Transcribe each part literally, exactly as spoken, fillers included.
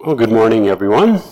Well, good morning, everyone.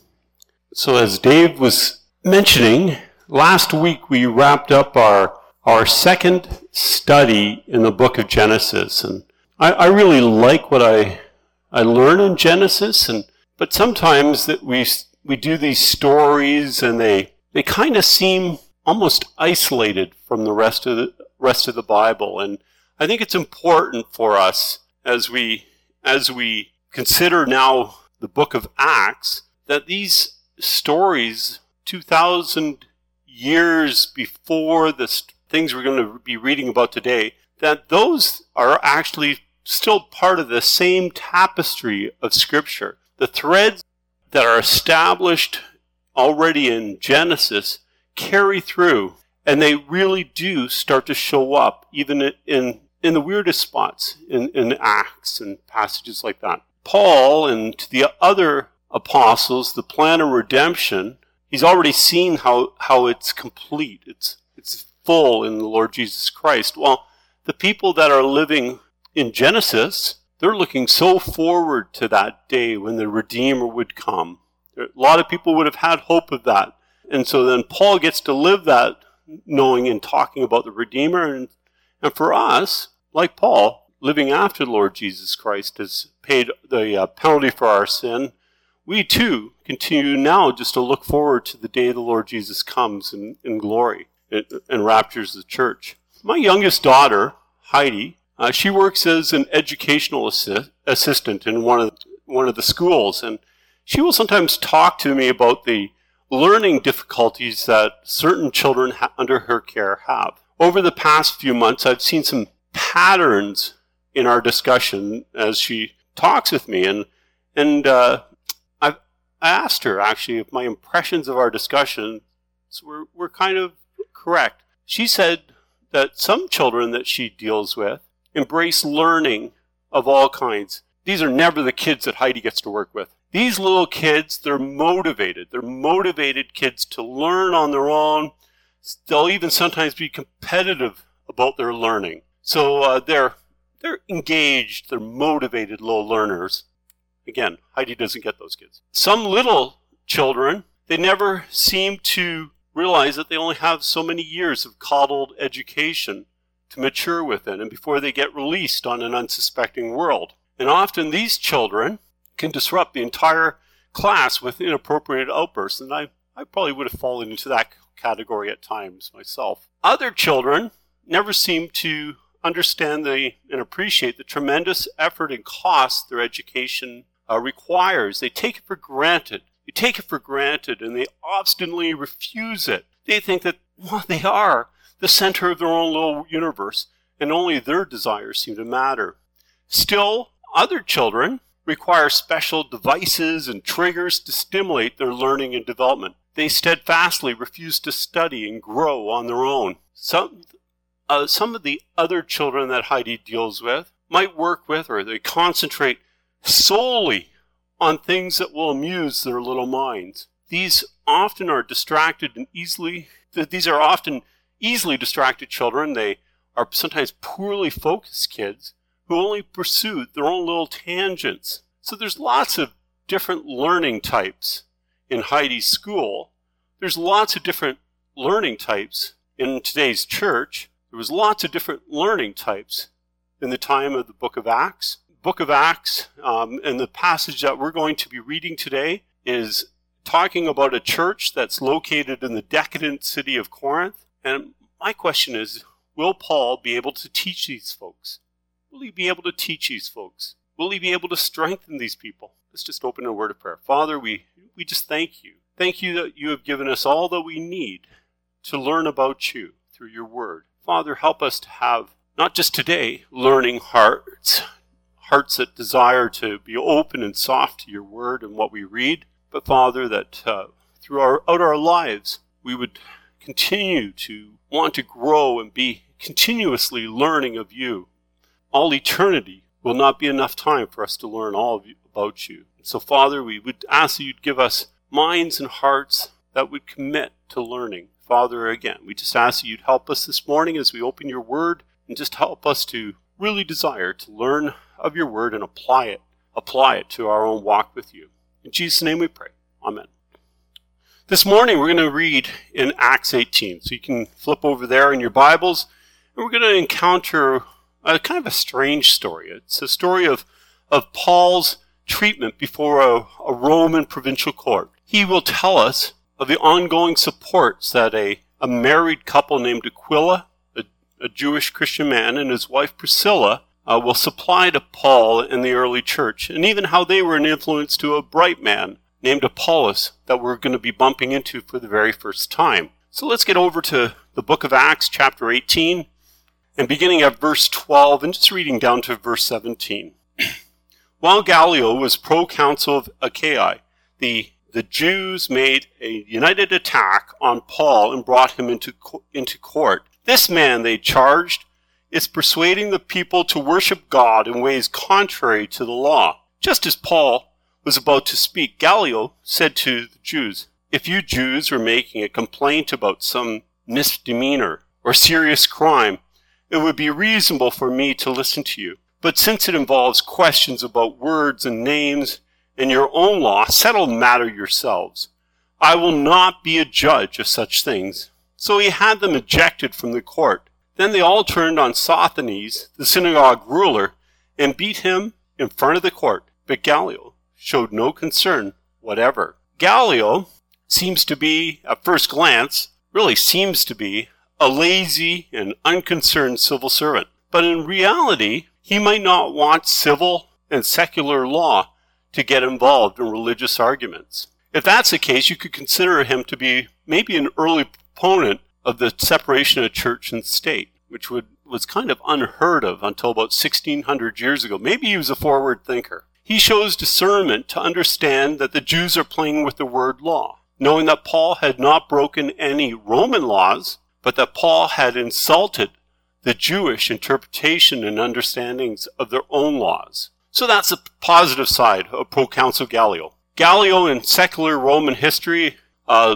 So as Dave was mentioning, last week we wrapped up our our second study in the book of Genesis. And I, I really like what I I learn in Genesis, and but sometimes that we we do these stories and they they kind of seem almost isolated from the rest of the rest of the Bible. And I think it's important for us as we as we consider now the book of Acts, that these stories, two thousand years before the st- things we're going to be reading about today, that those are actually still part of the same tapestry of Scripture. The threads that are established already in Genesis carry through, and they really do start to show up even in, in the weirdest spots in, in Acts and passages like that. Paul and to the other apostles, the plan of redemption, he's already seen how, how it's complete. It's, it's full in the Lord Jesus Christ. Well, the people that are living in Genesis, they're looking so forward to that day when the Redeemer would come. A lot of people would have had hope of that. And so then Paul gets to live that knowing and talking about the Redeemer. And, and for us, like Paul, living after the Lord Jesus Christ has paid the uh, penalty for our sin, we too continue now just to look forward to the day the Lord Jesus comes in, in glory and, and raptures the church. My youngest daughter, Heidi, uh, she works as an educational assi- assistant in one of, one of the schools, and she will sometimes talk to me about the learning difficulties that certain children ha- under her care have. Over the past few months, I've seen some patterns in our discussion as she talks with me, and and uh, I've I asked her actually if my impressions of our discussion were were kind of correct. She said that some children that she deals with embrace learning of all kinds. These are never the kids that Heidi gets to work with. These little kids, they're motivated. They're motivated kids to learn on their own. They'll even sometimes be competitive about their learning. So uh, they're They're engaged, they're motivated little learners. Again, Heidi doesn't get those kids. Some little children, they never seem to realize that they only have so many years of coddled education to mature within and before they get released on an unsuspecting world. And often these children can disrupt the entire class with inappropriate outbursts, and I, I probably would have fallen into that category at times myself. Other children never seem to understand the, and appreciate the tremendous effort and cost their education uh, requires. They take it for granted. They take it for granted and they obstinately refuse it. They think that, well, they are the center of their own little universe and only their desires seem to matter. Still, other children require special devices and triggers to stimulate their learning and development. They steadfastly refuse to study and grow on their own. Some Uh, some of the other children that Heidi deals with might work with, or they concentrate solely on things that will amuse their little minds. These often are distracted and easily, these are often easily distracted children. They are sometimes poorly focused kids who only pursue their own little tangents. So there's lots of different learning types in Heidi's school. There's lots of different learning types in today's church. There was lots of different learning types in the time of the book of Acts. Book of Acts, um, and the passage that we're going to be reading today is talking about a church that's located in the decadent city of Corinth. And my question is, will Paul be able to teach these folks? Will he be able to teach these folks? Will he be able to strengthen these people? Let's just open a word of prayer. Father, we, we just thank you. Thank you that you have given us all that we need to learn about you through your word. Father, help us to have, not just today, learning hearts, hearts that desire to be open and soft to your word and what we read, but Father, that uh, throughout our lives, we would continue to want to grow and be continuously learning of you. All eternity will not be enough time for us to learn all of you, about you. So Father, we would ask that you'd give us minds and hearts that would commit to learning. Father, again, we just ask that you'd help us this morning as we open your word and just help us to really desire to learn of your word and apply it, apply it to our own walk with you. In Jesus' name we pray. Amen. This morning we're going to read in Acts eighteen. So you can flip over there in your Bibles, and we're going to encounter a kind of a strange story. It's a story of, of Paul's treatment before a, a Roman provincial court. He will tell us of the ongoing supports that a, a married couple named Aquila, a, a Jewish Christian man, and his wife Priscilla uh, will supply to Paul in the early church, and even how they were an influence to a bright man named Apollos that we're going to be bumping into for the very first time. So let's get over to the book of Acts, chapter eighteen, and beginning at verse twelve, and just reading down to verse seventeen. While Gallio was proconsul of Achaia, the, the Jews made a united attack on Paul and brought him into, into court. This man, they charged, is persuading the people to worship God in ways contrary to the law. Just as Paul was about to speak, Gallio said to the Jews, "If you Jews are making a complaint about some misdemeanor or serious crime, it would be reasonable for me to listen to you. But since it involves questions about words and names and your own law, settle the matter yourselves. I will not be a judge of such things." So he had them ejected from the court. Then they all turned on Sosthenes, the synagogue ruler, and beat him in front of the court. But Gallio showed no concern whatever. Gallio seems to be, at first glance, really seems to be, a lazy and unconcerned civil servant. But in reality, he might not want civil and secular law to get involved in religious arguments. If that's the case, you could consider him to be maybe an early proponent of the separation of church and state, which would, was kind of unheard of until about sixteen hundred years ago. Maybe he was a forward thinker. He shows discernment to understand that the Jews are playing with the word law, knowing that Paul had not broken any Roman laws, but that Paul had insulted the Jewish interpretation and understandings of their own laws. So that's the positive side of proconsul Gallio. Gallio in secular Roman history uh,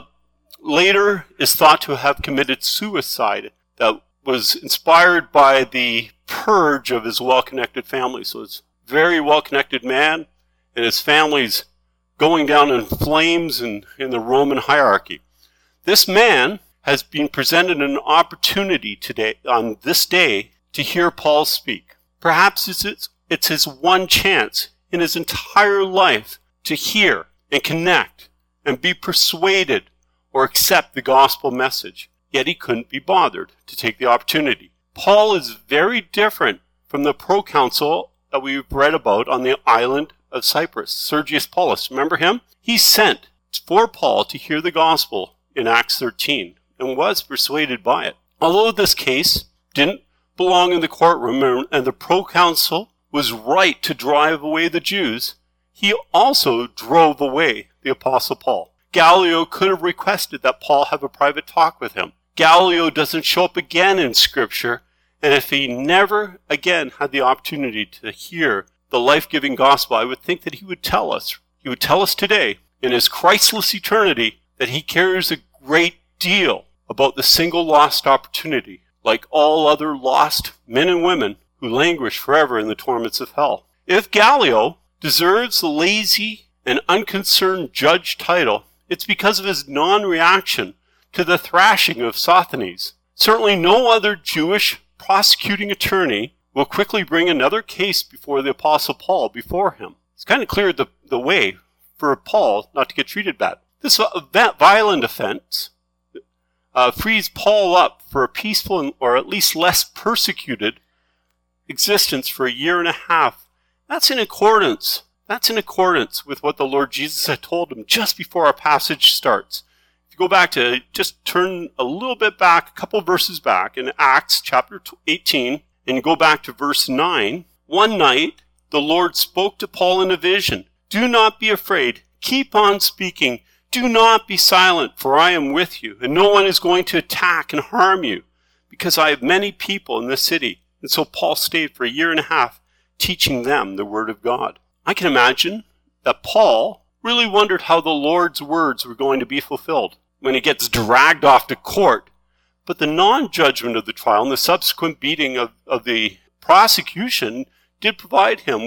later is thought to have committed suicide that was inspired by the purge of his well-connected family. So it's very well-connected man, and his family's going down in flames in, in the Roman hierarchy. This man has been presented an opportunity today, on this day, to hear Paul speak. Perhaps it's, it's, it's his one chance in his entire life to hear and connect and be persuaded or accept the gospel message. Yet he couldn't be bothered to take the opportunity. Paul is very different from the proconsul that we've read about on the island of Cyprus, Sergius Paulus. Remember him? He sent for Paul to hear the gospel in Acts thirteen and was persuaded by it. Although this case didn't belong in the courtroom and the proconsul was right to drive away the Jews, he also drove away the Apostle Paul. Gallio could have requested that Paul have a private talk with him. Gallio doesn't show up again in Scripture, and if he never again had the opportunity to hear the life-giving gospel, I would think that he would tell us, he would tell us today, in his Christless eternity, that he cares a great deal about the single lost opportunity, like all other lost men and women who languish forever in the torments of hell. If Gallio deserves the lazy and unconcerned judge title, it's because of his non-reaction to the thrashing of Sosthenes. Certainly no other Jewish prosecuting attorney will quickly bring another case before the Apostle Paul before him. It's kind of cleared the, the way for Paul not to get treated bad. This that violent offense uh, frees Paul up for a peaceful or at least less persecuted existence for a year and a half. That's in accordance. That's in accordance with what the Lord Jesus had told him just before our passage starts. If you go back to, just turn a little bit back, a couple verses back in Acts chapter eighteen, and you go back to verse nine. One night, the Lord spoke to Paul in a vision. "Do not be afraid. Keep on speaking. Do not be silent, for I am with you, and no one is going to attack and harm you, because I have many people in this city." And so Paul stayed for a year and a half teaching them the word of God. I can imagine that Paul really wondered how the Lord's words were going to be fulfilled when he gets dragged off to court. But the non-judgment of the trial and the subsequent beating of, of the prosecution did provide him with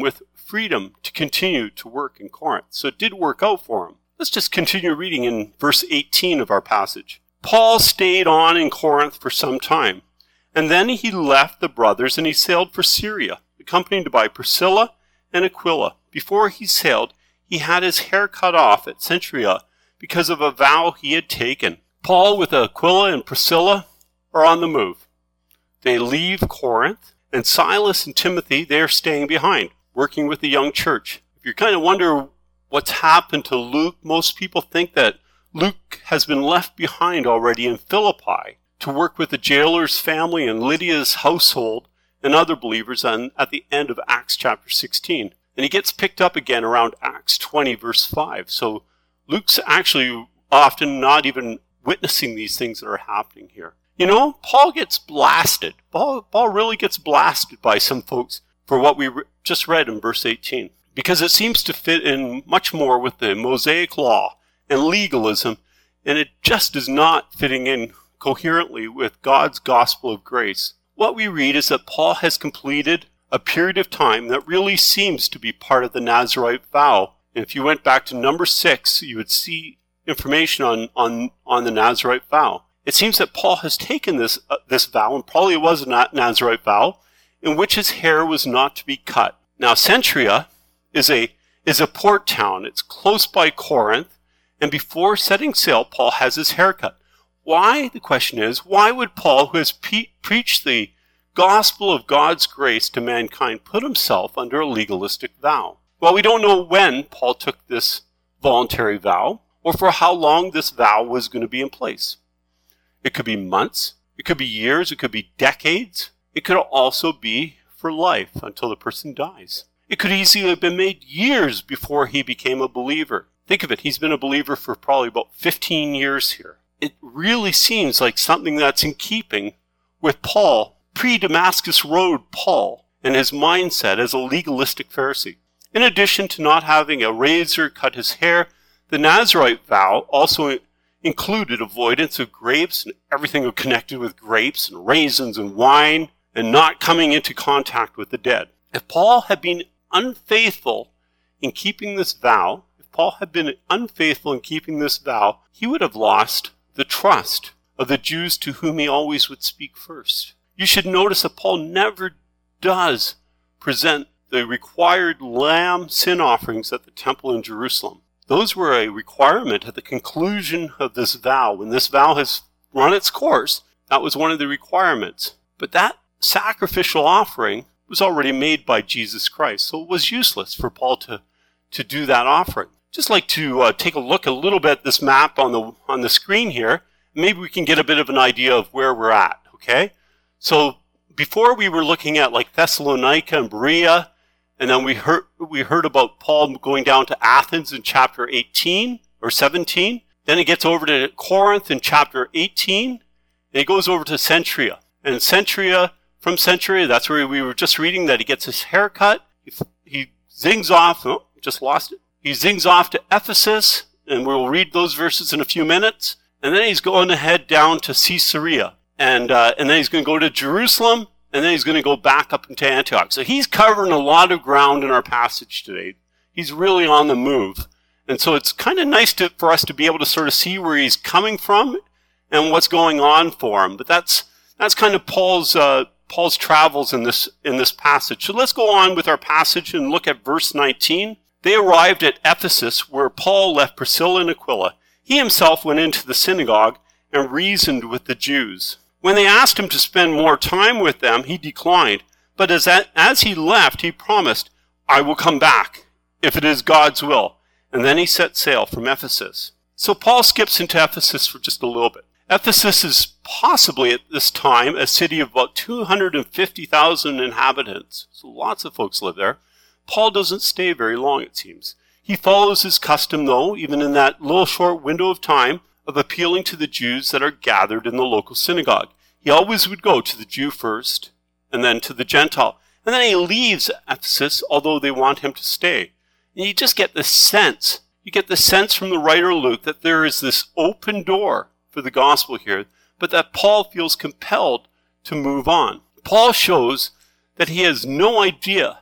freedom to continue to work in Corinth. So it did work out for him. Let's just continue reading in verse eighteen of our passage. Paul stayed on in Corinth for some time, and then he left the brothers and he sailed for Syria, accompanied by Priscilla and Aquila. Before he sailed, he had his hair cut off at Cenchrea because of a vow he had taken. Paul with Aquila and Priscilla are on the move. They leave Corinth, and Silas and Timothy, they are staying behind, working with the young church. If you kind of wonder what's happened to Luke, most people think that Luke has been left behind already in Philippi to work with the jailer's family and Lydia's household and other believers on, at the end of Acts chapter sixteen. And he gets picked up again around Acts twenty verse five. So Luke's actually often not even witnessing these things that are happening here. You know, Paul gets blasted. Paul, Paul really gets blasted by some folks for what we re- just read in verse eighteen. Because it seems to fit in much more with the Mosaic law and legalism, and it just is not fitting in coherently with God's gospel of grace. What we read is that Paul has completed a period of time that really seems to be part of the Nazirite vow. And if you went back to number six, you would see information on, on, on the Nazirite vow. It seems that Paul has taken this, uh, this vow, and probably it was a Nazirite vow, in which his hair was not to be cut. Now, Cenchrea is a, is a port town. It's close by Corinth. And before setting sail, Paul has his hair cut. Why? The question is, why would Paul, who has pe- preached the gospel of God's grace to mankind, put himself under a legalistic vow? Well, we don't know when Paul took this voluntary vow, or for how long this vow was going to be in place. It could be months, it could be years, it could be decades. It could also be for life until the person dies. It could easily have been made years before he became a believer. Think of it, he's been a believer for probably about fifteen years here. It really seems like something that's in keeping with Paul, pre-Damascus Road Paul, and his mindset as a legalistic Pharisee. In addition to not having a razor cut his hair, the Nazirite vow also included avoidance of grapes and everything connected with grapes and raisins and wine, and not coming into contact with the dead. If Paul had been unfaithful in keeping this vow, Paul had been unfaithful in keeping this vow, he would have lost the trust of the Jews to whom he always would speak first. You should notice that Paul never does present the required lamb sin offerings at the temple in Jerusalem. Those were a requirement at the conclusion of this vow. When this vow has run its course, that was one of the requirements. But that sacrificial offering was already made by Jesus Christ, so it was useless for Paul to, to do that offering. Just like to uh, take a look a little bit at this map on the on the screen here. Maybe we can get a bit of an idea of where we're at, okay? So before we were looking at like Thessalonica and Berea, and then we heard we heard about Paul going down to Athens in chapter eighteen or seventeen. Then it gets over to Corinth in chapter eighteen, and it goes over to Cenchrea. And Cenchrea, from Cenchrea, that's where we were just reading that he gets his hair cut. He, he zings off, oh, just lost it. He zings off to Ephesus, and we'll read those verses in a few minutes. And then he's going to head down to Caesarea. And uh, and then he's going to go to Jerusalem, and then he's going to go back up into Antioch. So he's covering a lot of ground in our passage today. He's really on the move. And so it's kind of nice to, for us to be able to sort of see where he's coming from and what's going on for him. But that's that's kind of Paul's uh, Paul's travels in this in this passage. So let's go on with our passage and look at verse nineteen. They arrived at Ephesus, where Paul left Priscilla and Aquila. He himself went into the synagogue and reasoned with the Jews. When they asked him to spend more time with them, he declined. But as, as he left, he promised, "I will come back, if it is God's will." And then he set sail from Ephesus. So Paul skips into Ephesus for just a little bit. Ephesus is possibly at this time a city of about two hundred fifty thousand inhabitants. So lots of folks live there. Paul doesn't stay very long, it seems. He follows his custom, though, even in that little short window of time, of appealing to the Jews that are gathered in the local synagogue. He always would go to the Jew first, and then to the Gentile. And then he leaves Ephesus, although they want him to stay. And you just get the sense, you get the sense from the writer Luke that there is this open door for the gospel here, but that Paul feels compelled to move on. Paul shows that he has no idea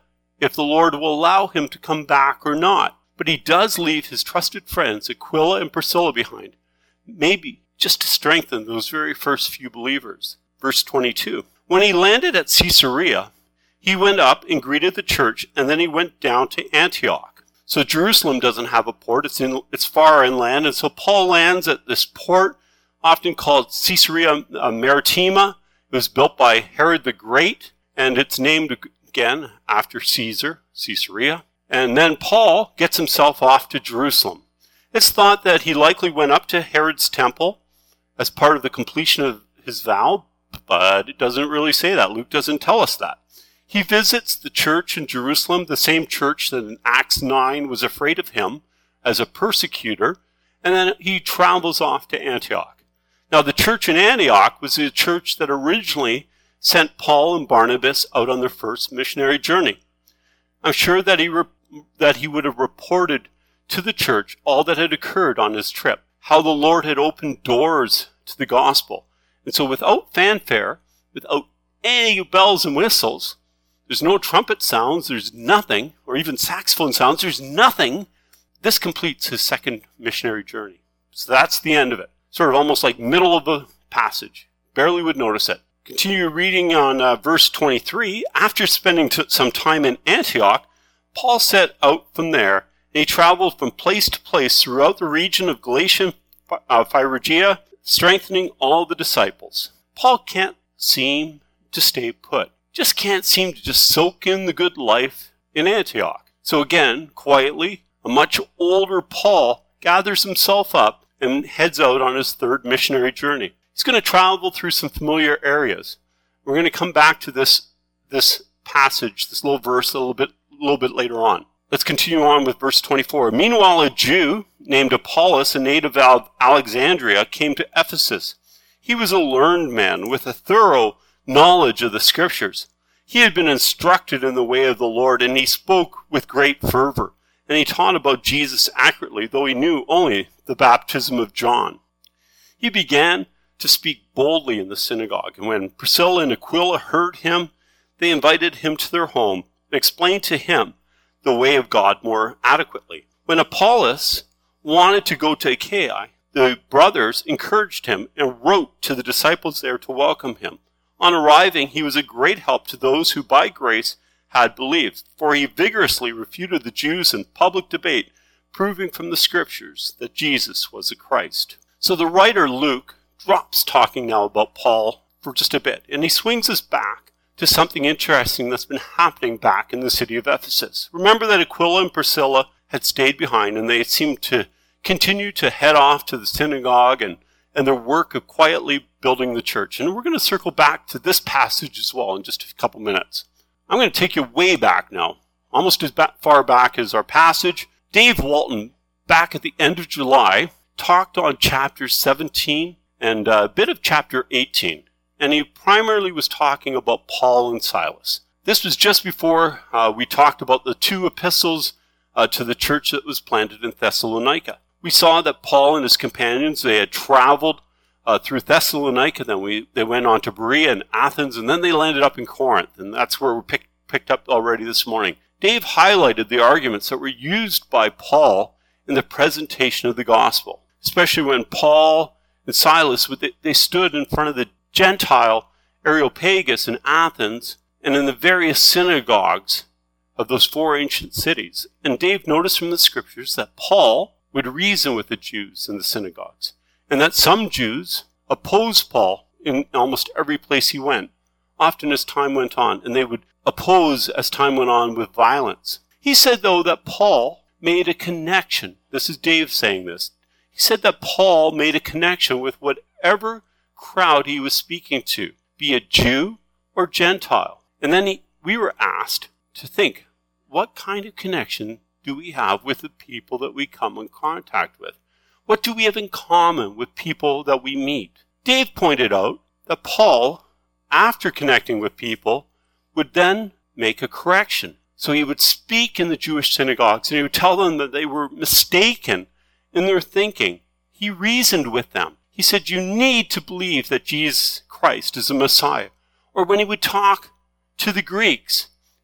if the Lord will allow him to come back or not. But he does leave his trusted friends, Aquila and Priscilla, behind, maybe just to strengthen those very first few believers. Verse twenty-two. When he landed at Caesarea, he went up and greeted the church, and then he went down to Antioch. So Jerusalem doesn't have a port. It's in, it's far inland, and so Paul lands at this port, often called Caesarea Maritima. It was built by Herod the Great, and it's named again after Caesar, Caesarea. And then Paul gets himself off to Jerusalem. It's thought that he likely went up to Herod's temple as part of the completion of his vow, but it doesn't really say that. Luke doesn't tell us that. He visits the church in Jerusalem, the same church that in Acts nine was afraid of him as a persecutor, and then he travels off to Antioch. Now, the church in Antioch was the church that originally sent Paul and Barnabas out on their first missionary journey. I'm sure that he re- that he would have reported to the church all that had occurred on his trip, how the Lord had opened doors to the gospel. And so without fanfare, without any bells and whistles, there's no trumpet sounds, there's nothing, or even saxophone sounds, there's nothing. This completes his second missionary journey. So that's the end of it. Sort of almost like middle of the passage. Barely would notice it. Continue reading on uh, verse twenty-three. After spending t- some time in Antioch, Paul set out from there, and he traveled from place to place throughout the region of Galatia and uh, Phrygia, strengthening all the disciples. Paul can't seem to stay put. Just can't seem to just soak in the good life in Antioch. So again, quietly, a much older Paul gathers himself up and heads out on his third missionary journey. He's going to travel through some familiar areas. We're going to come back to this, this passage, this little verse a little bit, a little bit later on. Let's continue on with verse twenty-four. Meanwhile, a Jew named Apollos, a native of Alexandria, came to Ephesus. He was a learned man with a thorough knowledge of the scriptures. He had been instructed in the way of the Lord, and he spoke with great fervor. And he taught about Jesus accurately, though he knew only the baptism of John. He began to speak boldly in the synagogue, and when Priscilla and Aquila heard him, they invited him to their home and explained to him the way of God more adequately. When Apollos wanted to go to Achaia, the brothers encouraged him and wrote to the disciples there to welcome him. On arriving, he was a great help to those who by grace had believed, for he vigorously refuted the Jews in public debate, proving from the scriptures that Jesus was the Christ. So the writer Luke drops talking now about Paul for just a bit, and he swings us back to something interesting that's been happening back in the city of Ephesus. Remember that Aquila and Priscilla had stayed behind, and they seemed to continue to head off to the synagogue and, and their work of quietly building the church. And we're going to circle back to this passage as well in just a couple minutes. I'm going to take you way back now, almost as far back as our passage. Dave Walton, back at the end of July, talked on chapter seventeen and a bit of chapter eighteen. And he primarily was talking about Paul and Silas. This was just before uh, we talked about the two epistles uh, to the church that was planted in Thessalonica. We saw that Paul and his companions, they had traveled uh, through Thessalonica, then we, they went on to Berea and Athens, and then they landed up in Corinth, and that's where we pick, picked up already this morning. Dave highlighted the arguments that were used by Paul in the presentation of the gospel, especially when Paul and Silas, they stood in front of the Gentile Areopagus in Athens and in the various synagogues of those four ancient cities. And Dave noticed from the scriptures that Paul would reason with the Jews in the synagogues, and that some Jews opposed Paul in almost every place he went, often as time went on, and they would oppose as time went on with violence. He said, though, that Paul made a connection. This is Dave saying this. He said that Paul made a connection with whatever crowd he was speaking to, be it Jew or Gentile. And then he, we were asked to think, what kind of connection do we have with the people that we come in contact with? What do we have in common with people that we meet? Dave pointed out that Paul, after connecting with people, would then make a correction. So he would speak in the Jewish synagogues and he would tell them that they were mistaken in their thinking. He reasoned with them. He said, you need to believe that Jesus Christ is the Messiah. Or when he would talk to the Greeks,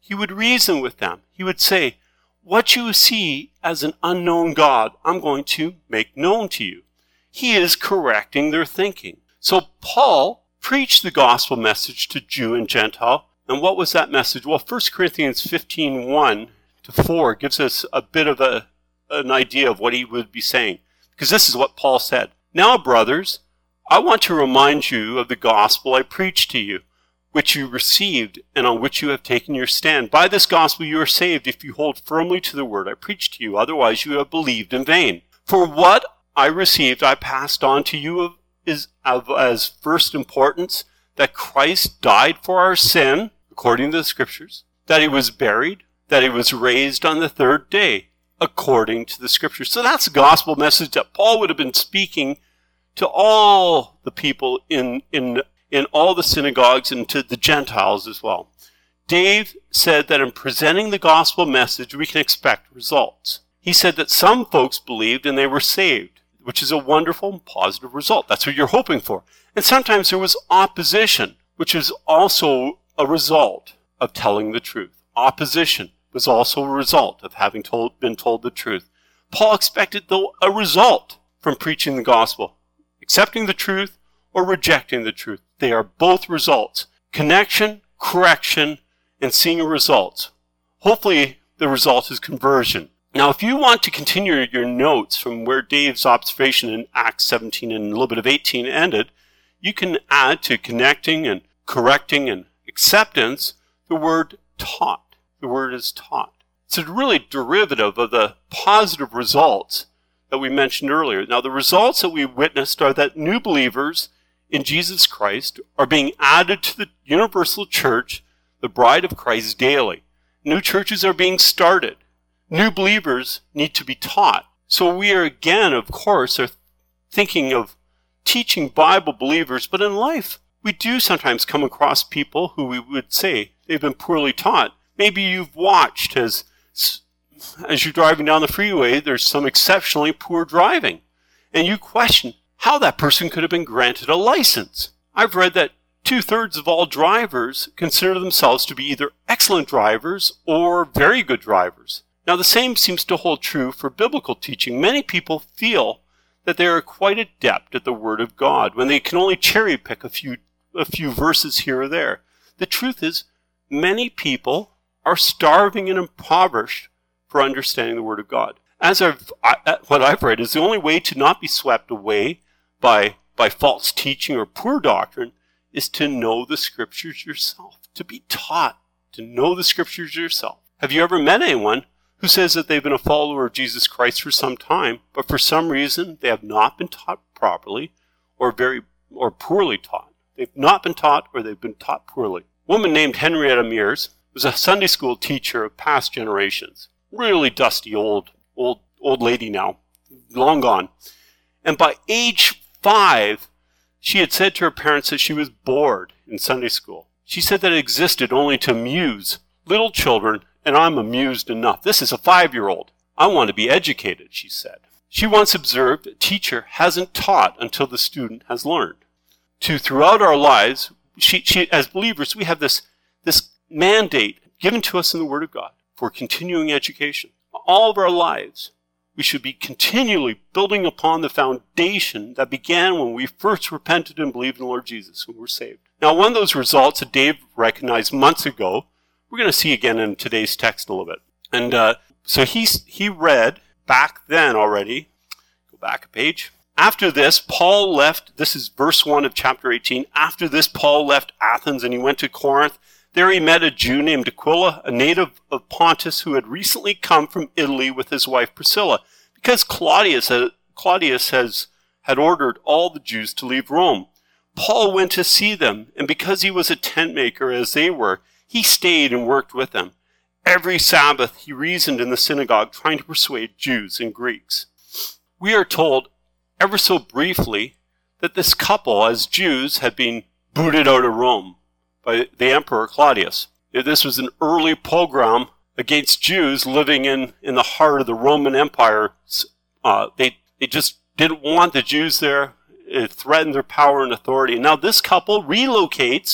He would reason with them. He would say, what you see as an unknown God, I'm going to make known to you. He is correcting their thinking. So Paul preached the gospel message to Jew and Gentile. And what was that message? Well, First Corinthians fifteen, one to four gives us a bit of a, an idea of what he would be saying. Because this is what Paul said. Now, brothers, I want to remind you of the gospel I preached to you, which you received and on which you have taken your stand. By this gospel you are saved if you hold firmly to the word I preached to you. Otherwise you have believed in vain. For what I received I passed on to you of, is of as first importance, that Christ died for our sin, according to the scriptures, that he was buried, that he was raised on the third day, according to the scriptures. So that's the gospel message that Paul would have been speaking to all the people in, in, in all the synagogues and to the Gentiles as well. Dave said that in presenting the gospel message, we can expect results. He said that some folks believed and they were saved, which is a wonderful and positive result. That's what you're hoping for. And sometimes there was opposition, which is also a result of telling the truth. Opposition was also a result of having told, been told the truth. Paul expected, though, a result from preaching the gospel. Accepting the truth or rejecting the truth. They are both results. Connection, correction, and seeing results. Hopefully the result is conversion. Now, if you want to continue your notes from where Dave's observation in Acts seventeen and a little bit of eighteen ended, you can add to connecting and correcting and acceptance the word taught. The word is taught. It's a really derivative of the positive results that we mentioned earlier. Now, the results that we witnessed are that new believers in Jesus Christ are being added to the universal church, the bride of Christ, daily. New churches are being started. New believers need to be taught. So we are again, of course, are thinking of teaching Bible believers, but in life, we do sometimes come across people who we would say they've been poorly taught. Maybe you've watched as, as you're driving down the freeway, there's some exceptionally poor driving. And you question how that person could have been granted a license. I've read that two-thirds of all drivers consider themselves to be either excellent drivers or very good drivers. Now, the same seems to hold true for biblical teaching. Many people feel that they are quite adept at the Word of God when they can only cherry-pick a few, a few verses here or there. The truth is, many people are starving and impoverished for understanding the Word of God. As I've, I, what I've read is the only way to not be swept away by, by false teaching or poor doctrine is to know the Scriptures yourself, to be taught to know the Scriptures yourself. Have you ever met anyone who says that they've been a follower of Jesus Christ for some time, but for some reason they have not been taught properly or very or poorly taught? They've not been taught or they've been taught poorly. A woman named Henrietta Mears was a Sunday school teacher of past generations. Really dusty old, old, old lady now, long gone. And by age five, she had said to her parents that she was bored in Sunday school. She said that it existed only to amuse little children, and I'm amused enough. This is a five-year-old. I want to be educated, she said. She once observed, a teacher hasn't taught until the student has learned. To throughout our lives, she, she, as believers, we have this, this mandate given to us in the Word of God for continuing education. All of our lives, we should be continually building upon the foundation that began when we first repented and believed in the Lord Jesus and were saved. Now, one of those results that Dave recognized months ago, we're going to see again in today's text a little bit. And uh, so he, he read back then already, go back a page. After this, Paul left, this is verse one of chapter eighteen. After this, Paul left Athens and he went to Corinth. There he met a Jew named Aquila, a native of Pontus, who had recently come from Italy with his wife Priscilla, because Claudius, had, Claudius has, had ordered all the Jews to leave Rome. Paul went to see them, and because he was a tent maker as they were, he stayed and worked with them. Every Sabbath he reasoned in the synagogue, trying to persuade Jews and Greeks. We are told, ever so briefly, that this couple, as Jews, had been booted out of Rome by the Emperor Claudius. This was an early pogrom against Jews living in, in the heart of the Roman Empire. Uh, they, they just didn't want the Jews there. It threatened their power and authority. And now this couple relocates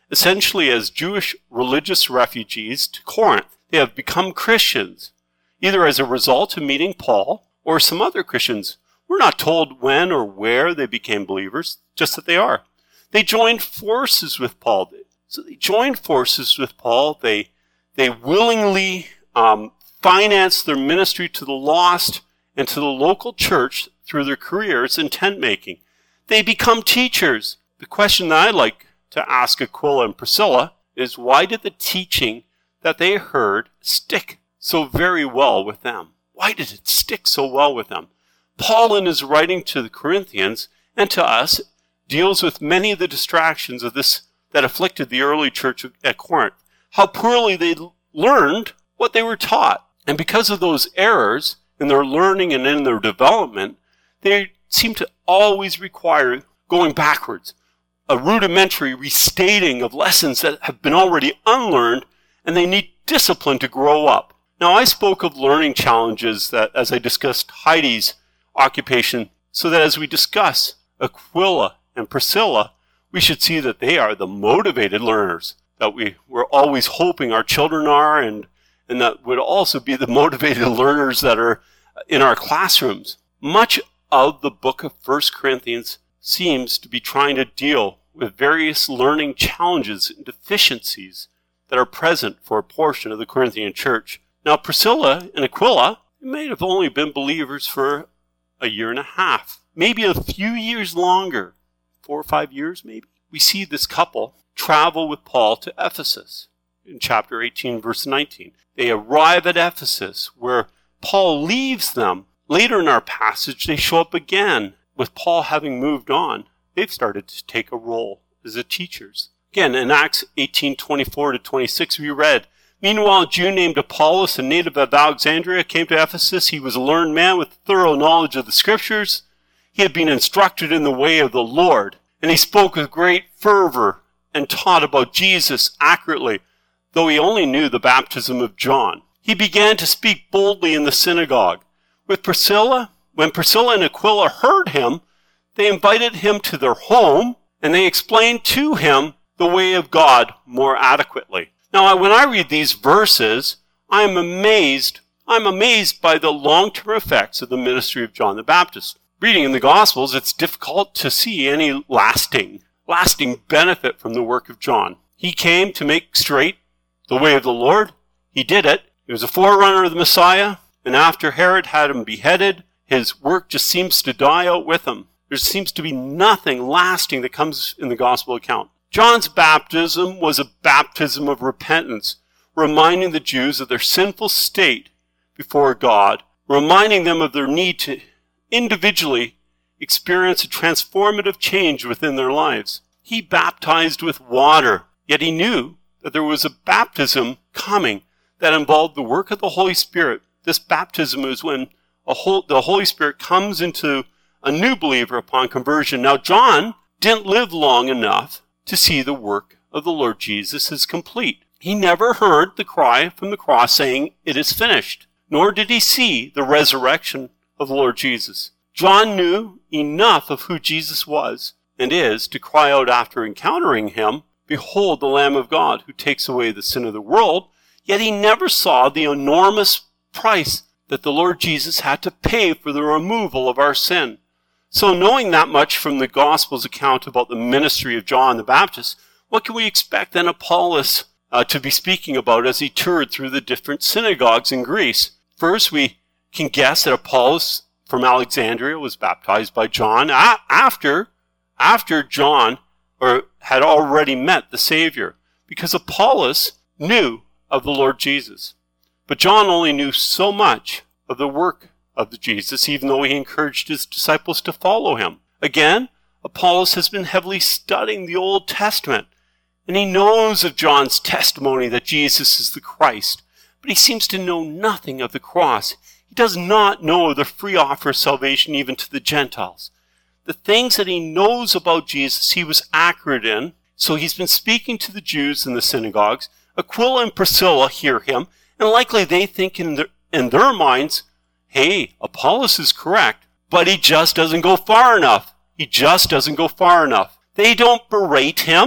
essentially as Jewish religious refugees to Corinth. They have become Christians, either as a result of meeting Paul or some other Christians. We're not told when or where they became believers, just that they are. They joined forces with Paul. So they joined forces with Paul. They, they willingly um, financed their ministry to the lost and to the local church through their careers in tent making. They become teachers. The question that I'd like to ask Aquila and Priscilla is, why did the teaching that they heard stick so very well with them? Why did it stick so well with them? Paul, in his writing to the Corinthians and to us, deals with many of the distractions of this that afflicted the early church at Corinth. How poorly they learned what they were taught. And because of those errors in their learning and in their development, they seem to always require going backwards, a rudimentary restating of lessons that have been already unlearned, and they need discipline to grow up. Now, I spoke of learning challenges that, as I discussed Heidi's occupation, so that as we discuss Aquila and Priscilla, we should see that they are the motivated learners that we we're always hoping our children are, and, and that would also be the motivated learners that are in our classrooms. Much of the book of First Corinthians seems to be trying to deal with various learning challenges and deficiencies that are present for a portion of the Corinthian church. Now, Priscilla and Aquila may have only been believers for a year and a half, maybe a few years longer, four or five years maybe. We see this couple travel with Paul to Ephesus in chapter eighteen, verse nineteen. They arrive at Ephesus where Paul leaves them. Later in our passage, they show up again. With Paul having moved on, they've started to take a role as a teachers. Again, in Acts eighteen, twenty-four to twenty-six, we read, "Meanwhile, a Jew named Apollos, a native of Alexandria, came to Ephesus. He was a learned man with thorough knowledge of the Scriptures. He had been instructed in the way of the Lord, and he spoke with great fervor and taught about Jesus accurately, though he only knew the baptism of John. He began to speak boldly in the synagogue. With Priscilla, when Priscilla and Aquila heard him, they invited him to their home, and they explained to him the way of God more adequately." Now, when I read these verses, I am amazed. I'm amazed by the long-term effects of the ministry of John the Baptist. Reading in the Gospels, it's difficult to see any lasting, lasting benefit from the work of John. He came to make straight the way of the Lord. He did it. He was a forerunner of the Messiah, and after Herod had him beheaded, his work just seems to die out with him. There seems to be nothing lasting that comes in the Gospel account. John's baptism was a baptism of repentance, reminding the Jews of their sinful state before God, reminding them of their need to individually experience a transformative change within their lives. He baptized with water, yet he knew that there was a baptism coming that involved the work of the Holy Spirit. This baptism is when a whole, the Holy Spirit comes into a new believer upon conversion. Now, John didn't live long enough to see the work of the Lord Jesus as complete. He never heard the cry from the cross saying, "It is finished," nor did he see the resurrection of the Lord Jesus. John knew enough of who Jesus was and is to cry out after encountering him, "Behold the Lamb of God who takes away the sin of the world," yet he never saw the enormous price that the Lord Jesus had to pay for the removal of our sin. So knowing that much from the Gospel's account about the ministry of John the Baptist, what can we expect then Apollos uh, to be speaking about as he toured through the different synagogues in Greece? First, we can guess that Apollos from Alexandria was baptized by John a- after, after John or had already met the Savior, because Apollos knew of the Lord Jesus. But John only knew so much of the work of the Jesus, even though he encouraged his disciples to follow him. Again, Apollos has been heavily studying the Old Testament, and he knows of John's testimony that Jesus is the Christ, but he seems to know nothing of the cross. He does not know of the free offer of salvation even to the Gentiles. The things that he knows about Jesus, he was accurate in, so he's been speaking to the Jews in the synagogues. Aquila and Priscilla hear him, and likely they think in their, in their minds, "Hey, Apollos is correct, but he just doesn't go far enough. He just doesn't go far enough." They don't berate him.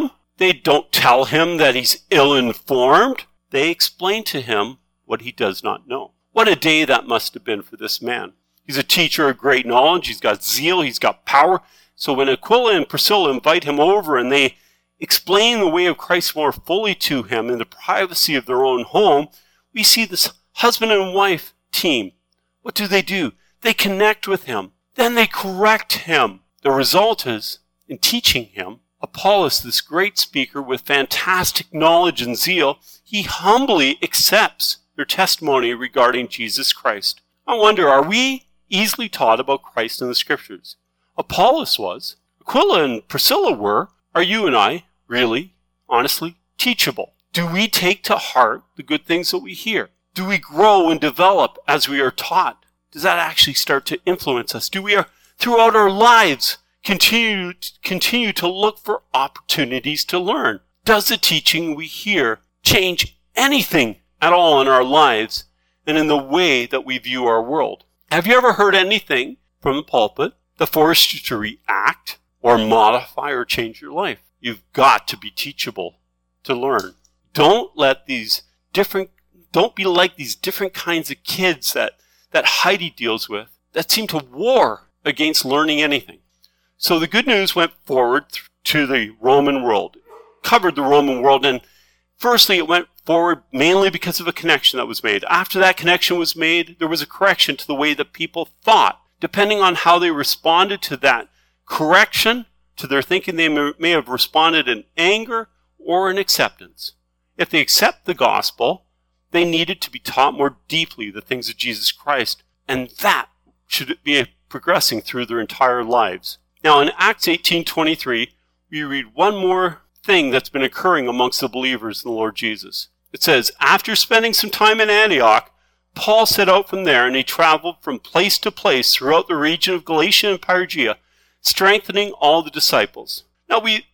They don't tell him that he's ill-informed. They explain to him what he does not know. What a day that must have been for this man. He's a teacher of great knowledge. He's got zeal. He's got power. So when Aquila and Priscilla invite him over and they explain the way of Christ more fully to him in the privacy of their own home, we see this husband and wife team. What do they do? They connect with him. Then they correct him. The result is, in teaching him, Apollos, this great speaker with fantastic knowledge and zeal, he humbly accepts their testimony regarding Jesus Christ. I wonder, are we easily taught about Christ in the Scriptures? Apollos was. Aquila and Priscilla were. Are you and I really, honestly, teachable? Do we take to heart the good things that we hear? Do we grow and develop as we are taught? Does that actually start to influence us? Do we, uh, throughout our lives, continue, continue to look for opportunities to learn? Does the teaching we hear change anything at all in our lives and in the way that we view our world? Have you ever heard anything from the pulpit that forced you to react or modify or change your life? You've got to be teachable to learn. Don't let these different, don't be like these different kinds of kids that, that Heidi deals with that seem to war against learning anything. So the good news went forward th- to the Roman world, covered the Roman world, and firstly it went forward mainly because of a connection that was made. After that connection was made, there was a correction to the way that people thought. Depending on how they responded to that correction, to their thinking, they may, may have responded in anger or in acceptance. If they accept the gospel, they needed to be taught more deeply the things of Jesus Christ, and that should be progressing through their entire lives. Now in Acts eighteen twenty-three, we read one more thing that's been occurring amongst the believers in the Lord Jesus. It says, after spending some time in Antioch, Paul set out from there, and he traveled from place to place throughout the region of Galatia and Phrygia, strengthening all the disciples. Now we,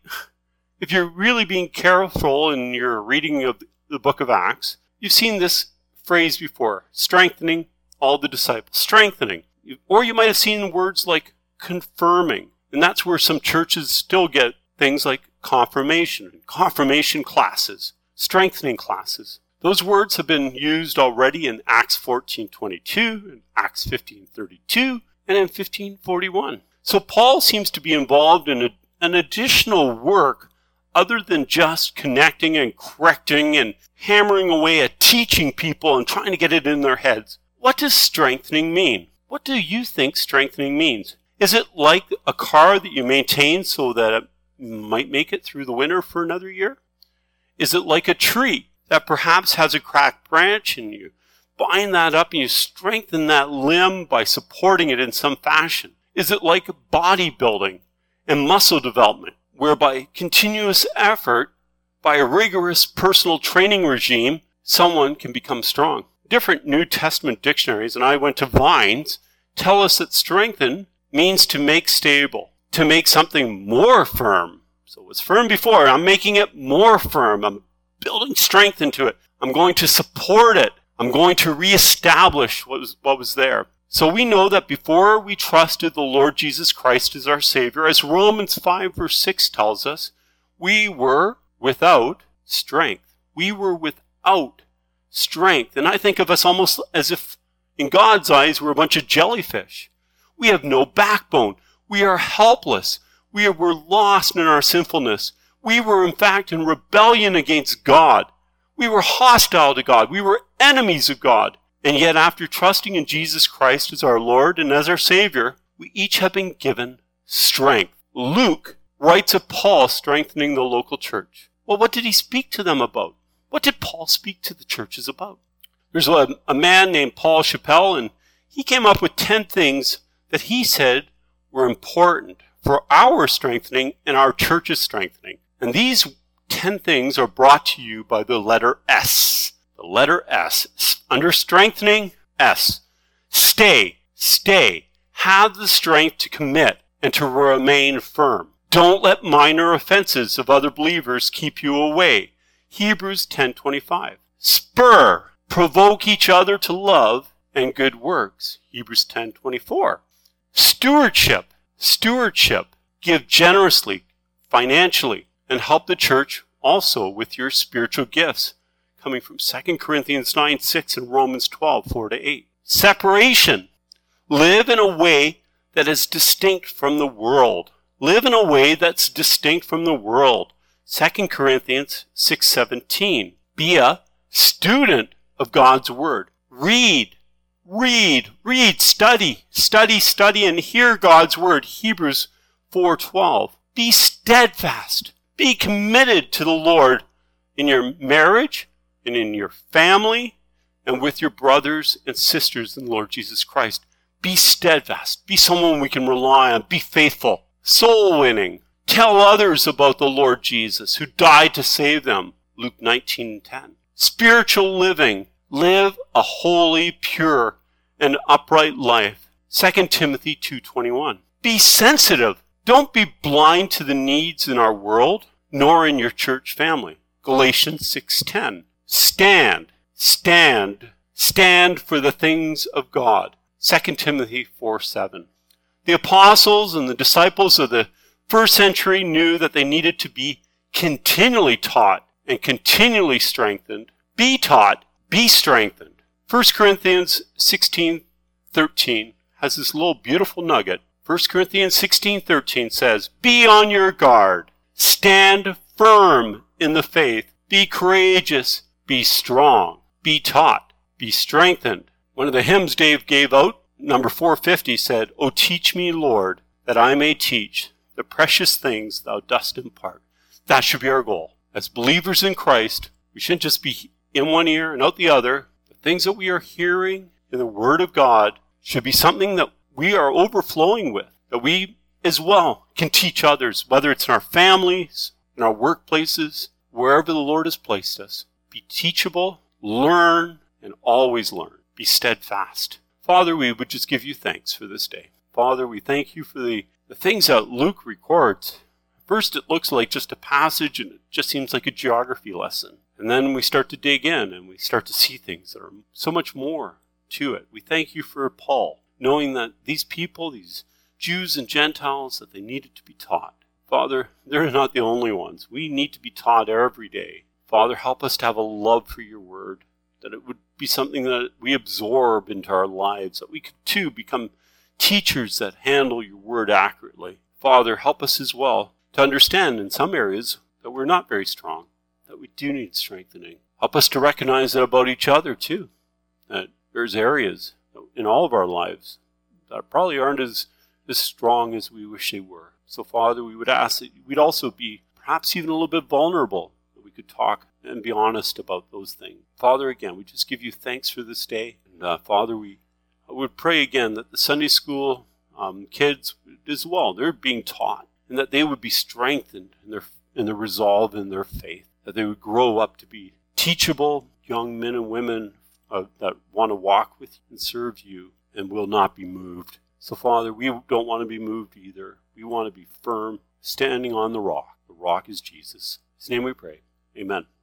if you're really being careful in your reading of the book of Acts, you've seen this phrase before, strengthening all the disciples. Strengthening. Or you might have seen words like confirming. And that's where some churches still get things like confirmation, confirmation classes, strengthening classes. Those words have been used already in Acts fourteen twenty-two, in Acts fifteen thirty-two, and in fifteen forty-one. So Paul seems to be involved in a, an additional work other than just connecting and correcting and hammering away at teaching people and trying to get it in their heads. What does strengthening mean? What do you think strengthening means? Is it like a car that you maintain so that it might make it through the winter for another year? Is it like a tree that perhaps has a cracked branch and you bind that up and you strengthen that limb by supporting it in some fashion? Is it like bodybuilding and muscle development, whereby continuous effort, by a rigorous personal training regime, someone can become strong? Different New Testament dictionaries, and I went to Vines, tell us that strengthen means to make stable, to make something more firm. So it was firm before, I'm making it more firm. I'm building strength into it. I'm going to support it. I'm going to reestablish what was, what was there. So we know that before we trusted the Lord Jesus Christ as our Savior, as Romans five verse six tells us, we were without strength. We were without strength. And I think of us almost as if in God's eyes we're a bunch of jellyfish. We have no backbone. We are helpless. We were lost in our sinfulness. We were in fact in rebellion against God. We were hostile to God. We were enemies of God. And yet after trusting in Jesus Christ as our Lord and as our Savior, we each have been given strength. Luke writes of Paul strengthening the local church. Well, what did he speak to them about? What did Paul speak to the churches about? There's a, a man named Paul Chappell, and he came up with ten things that he said were important for our strengthening and our church's strengthening. And these ten things are brought to you by the letter S. The letter S. Under strengthening, S. Stay, stay. Have the strength to commit and to remain firm. Don't let minor offenses of other believers keep you away. Hebrews ten twenty-five. Spur, provoke each other to love and good works. Hebrews ten twenty-four. Stewardship, stewardship. Give generously, financially. and help the church also with your spiritual gifts, coming from Second Corinthians nine six and Romans twelve four to eight. Separation. Live in a way that is distinct from the world. Live in a way that's distinct from the world. Second Corinthians six seventeen. Be a student of God's word. Read, read, read, study, study, study, and hear God's word. Hebrews four twelve. Be steadfast. Be committed to the Lord in your marriage and in your family and with your brothers and sisters in the Lord Jesus Christ. Be steadfast. Be someone we can rely on. Be faithful. Soul winning. Tell others about the Lord Jesus who died to save them. Luke nineteen ten. Spiritual living. Live a holy, pure, and upright life. Second Timothy two twenty-one. Be sensitive. Don't be blind to the needs in our world, nor in your church family. Galatians six ten. Stand, stand, stand for the things of God. Second Timothy four seven. The apostles and the disciples of the first century knew that they needed to be continually taught and continually strengthened. Be taught, be strengthened. First Corinthians sixteen thirteen has this little beautiful nugget. First Corinthians sixteen thirteen says, be on your guard. Stand firm in the faith. Be courageous. Be strong. Be taught. Be strengthened. One of the hymns Dave gave out, number four fifty, said, O teach me, Lord, that I may teach the precious things thou dost impart. That should be our goal. As believers in Christ, we shouldn't just be in one ear and out the other. The things that we are hearing in the Word of God should be something that we are overflowing with, that we as well can teach others, whether it's in our families, in our workplaces, wherever the Lord has placed us. Be teachable, learn, and always learn. Be steadfast. Father, we would just give you thanks for this day. Father, we thank you for the, the things that Luke records. First, it looks like just a passage, and it just seems like a geography lesson. And then we start to dig in, and we start to see things that are so much more to it. We thank you for Paul, knowing that these people, these Jews and Gentiles, that they needed to be taught. Father, they're not the only ones. We need to be taught every day. Father, help us to have a love for your word, that it would be something that we absorb into our lives, that we could too become teachers that handle your word accurately. Father, help us as well to understand in some areas that we're not very strong, that we do need strengthening. Help us to recognize that about each other too, that there's areas in all of our lives that probably aren't as, as strong as we wish they were. So Father, we would ask that we'd also be perhaps even a little bit vulnerable, that we could talk and be honest about those things. Father, again, we just give you thanks for this day. And uh, Father, we would pray again that the Sunday school um, kids as well, they're being taught, and that they would be strengthened in their, in their resolve in their faith, that they would grow up to be teachable young men and women uh, that want to walk with you and serve you and will not be moved. So Father, we don't want to be moved either. We want to be firm, standing on the rock. The rock is Jesus. In his name we pray. Amen.